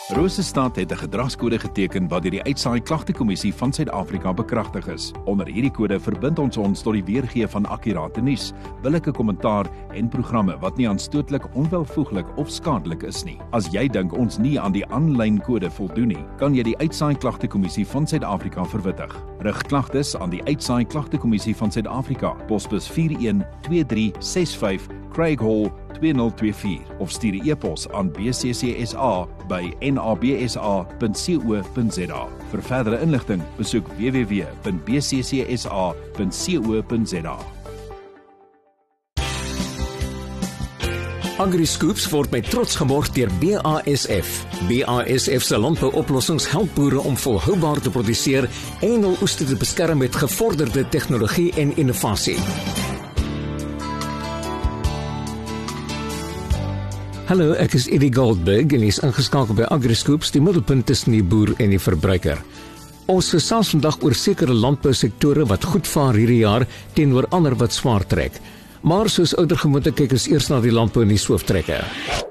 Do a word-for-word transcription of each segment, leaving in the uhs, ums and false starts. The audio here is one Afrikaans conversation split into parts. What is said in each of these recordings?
Rosestad het 'n gedragskode geteken wat deur die Uitsaai Klagtekommissie van Suid-Afrika bekragtig is. Onder hierdie kode verbind ons ons tot die weergee van akkurate nuus, billike kommentaar en programme wat nie aanstootlik, onwelvoeglik of skadelik is nie. As jy dink ons nie aan die aanlyn kode voldoen nie, kan jy die Uitsaai Klagtekommissie van Suid-Afrika verwittig. Rig klagtes aan die Uitsaai Klagtekommissie van Suid-Afrika, posbus vier een twee drie ses vyf, Craig Hall twee nul twee vier of stuur 'n e-pos aan b c c s a by n a b s a punt co punt z a. Vir verdere inligting, besoek w w w punt b c c s a punt co punt z a. AgriScoops word met trots geborg deur B A S F. B A S F se landbouoplossings help boere om volhoubaar te produseer en hul oeste te beskerm met gevorderde tegnologie en innovasie. Hallo, ek is Eddie Goldberg en hy is ingeskakel by AgriScoops, die middelpunt tussen die boer en die verbruiker. Ons gesels vandag oor sekere landbousektore wat goed vaar hierdie jaar teenoor ander wat swaar trek. Maar soos ouer gewoonte kyk ons eers na die landbou en die sooftrekker.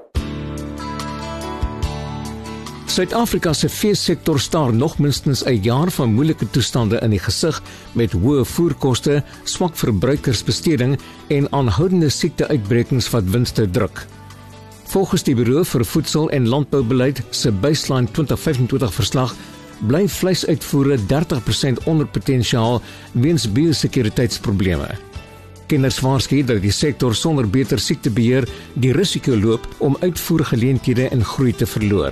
Suid-Afrika se veesektor staar nog minstens 'n jaar van moeilike toestande in die gesig met hoë voerkoste, swak verbruikersbesteding en aanhoudende siekteuitbrekings wat winste druk. Volgens die Bureau vir Voedsel en Landboubeleid se baseline twintig vyf en twintig verslag bly vleisuitvoere dertig persent onder potensiaal weens biosekuriteitsprobleme. Kenners waarsku dat die sektor sonder beter siektebeheer die risiko loop om uitvoergeleenthede en groei te verloor.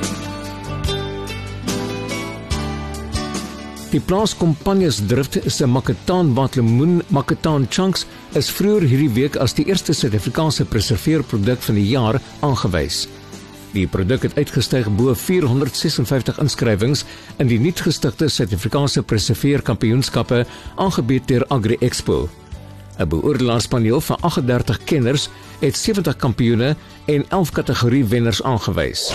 Die plaas Kompanjesdrift se Makataan watlemoen Makataan Chunks is vroeër hierdie week as die eerste Suid-Afrikaanse preserveerproduk van die jaar aangewys. Die produk het uitgestyg bo vierhonderd sesenvyftig inskrywings in die nuutgestigte Suid-Afrikaanse preserveerkampioenskappe aangebied deur Agri Expo. 'n Beoordelaarspaneel van agt en dertig kenners het sewentig kampioene en elf kategorie wenners aangewys.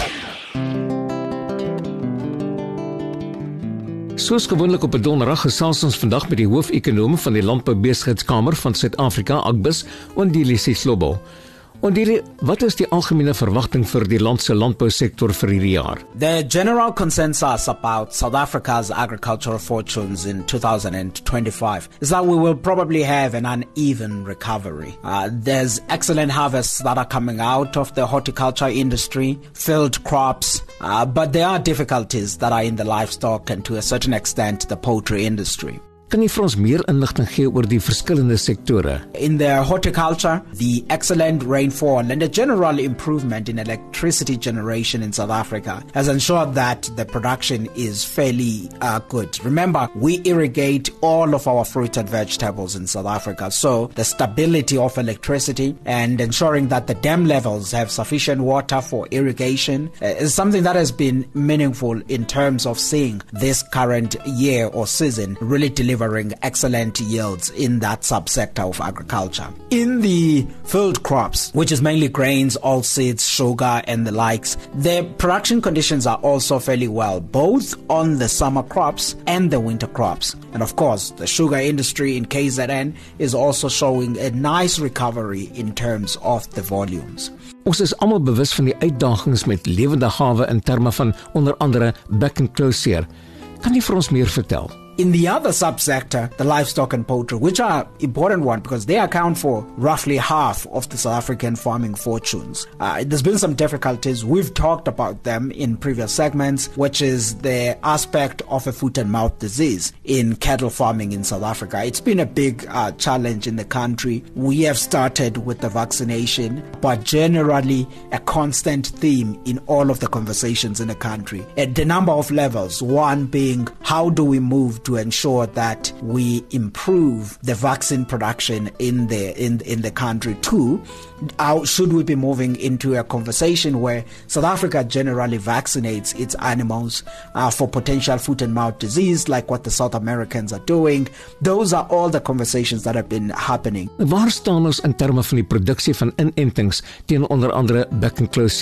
Soos gewoonlik op 'n donderdag gesels ons vandag met die hoof-ekonoom van die Landboubesighidskamer van Suid-Afrika, Agbus, Ondile Sihlobo. Ondile, wat is die algemene verwagting vir die land se landbousektor vir hierdie jaar? The general consensus about South Africa's agricultural fortunes in two thousand twenty-five is that we will probably have an uneven recovery. Uh, there's excellent harvests that are coming out of the horticulture industry, field crops, uh, but there are difficulties that are in the livestock and to a certain extent the poultry industry. Kan jy vir ons meer inligting gee oor die verskillende sektore? In the horticulture, the excellent rainfall and the general improvement in electricity generation in South Africa has ensured that the production is fairly uh, good. Remember, we irrigate all of our fruit and vegetables in South Africa, so the stability of electricity and ensuring that the dam levels have sufficient water for irrigation uh, is something that has been meaningful in terms of seeing this current year or season really deliver excellent yields in that subsector of agriculture. In the field crops, which is mainly grains, oilseeds, sugar and the likes, the production conditions are also fairly well, both on the summer crops and the winter crops. And of course, the sugar industry in K Z N is also showing a nice recovery in terms of the volumes. Ons is almal bewus van die uitdagings met lewende hawe in terme van onder andere back and closure. Kan jy vir ons meer vertel? In the other subsector, the livestock and poultry, which are important one because they account for roughly half of the South African farming fortunes. Uh, there's been some difficulties. We've talked about them in previous segments, which is the aspect of a foot and mouth disease in cattle farming in South Africa. It's been a big uh, challenge in the country. We have started with the vaccination, but generally a constant theme in all of the conversations in the country. At the number of levels, one being how do we move to ensure that we improve the vaccine production in the in in the country. Two, how should we be moving into a conversation where South Africa generally vaccinates its animals uh, for potential foot and mouth disease, like what the South Americans are doing? Those are all the conversations that have been happening. Waar staan ons in terme van die produksie van inentings teen onder andere back and closure?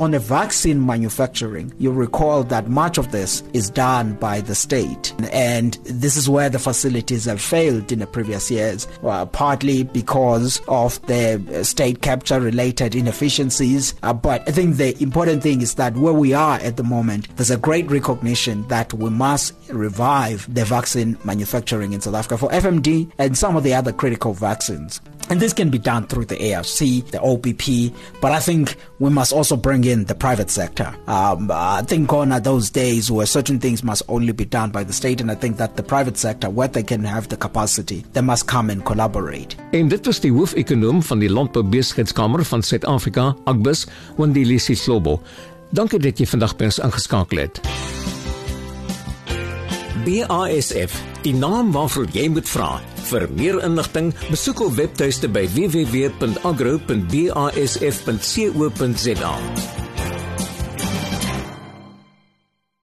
on the vaccine manufacturing, you recall that much of this is done by the state. And this is where the facilities have failed in the previous years, uh, partly because of the state capture related inefficiencies. Uh, but I think the important thing is that where we are at the moment, there's a great recognition that we must revive the vaccine manufacturing in South Africa for F M D and some of the other critical vaccines. And this can be done through the A R C, the O P P, but I think we must also bring in the private sector. Um, I think gone are those days where certain things must only be done by the state, and I think that the private sector, where they can have the capacity, they must come and collaborate. En dit was die hoofekonoom van die Landboubesighidskamer van Suid-Afrika, Agbus, Wandilisi Slobo. Dankie dat jy vandag by ons ingeskakel het. B A S F, die naam waarvoor jy moet vra. Vir meer inligting, besoek ons webtuiste by w w w punt agro punt b a s f punt co punt za.